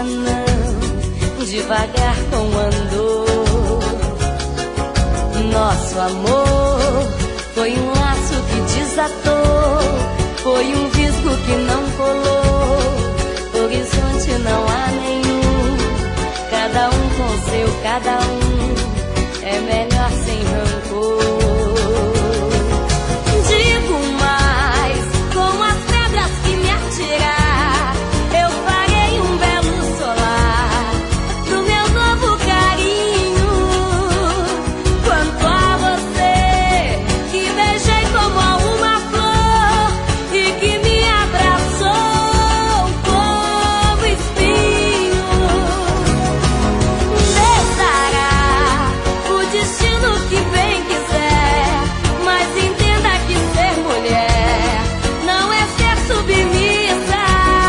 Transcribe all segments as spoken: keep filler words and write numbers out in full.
não, devagar com andor. Nosso amor foi um laço que desatou, foi um visgo que não colou. Horizonte não há nenhum, cada um com seu cada um, é melhor sem rancor. Digo mais, com as pedras que me atirar, eu farei um belo solar do meu novo carinho. Quanto a você, que beijei como a uma flor e que me abraçou como espinho, Deus dará o destino que bem quiser, mas entenda que ser mulher não é ser submissa.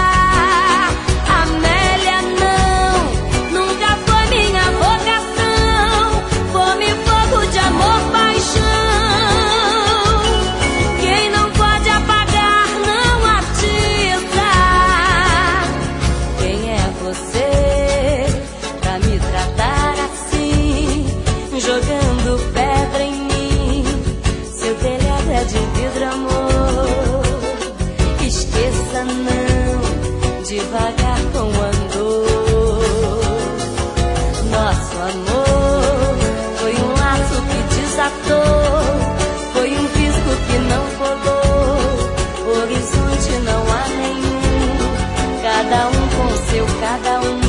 Amélia não, nunca foi minha vocação, fome, fogo de amor, paixão. Quem não pode apagar não atiça. Quem é você pra me tratar assim, jogando pedra em mim? Seu telhado é de vidro, amor. Esqueça não, devagar com andor. Nosso amor foi um laço que desatou, foi um visgo que não colou. Horizonte não há nenhum, cada um com seu cada um,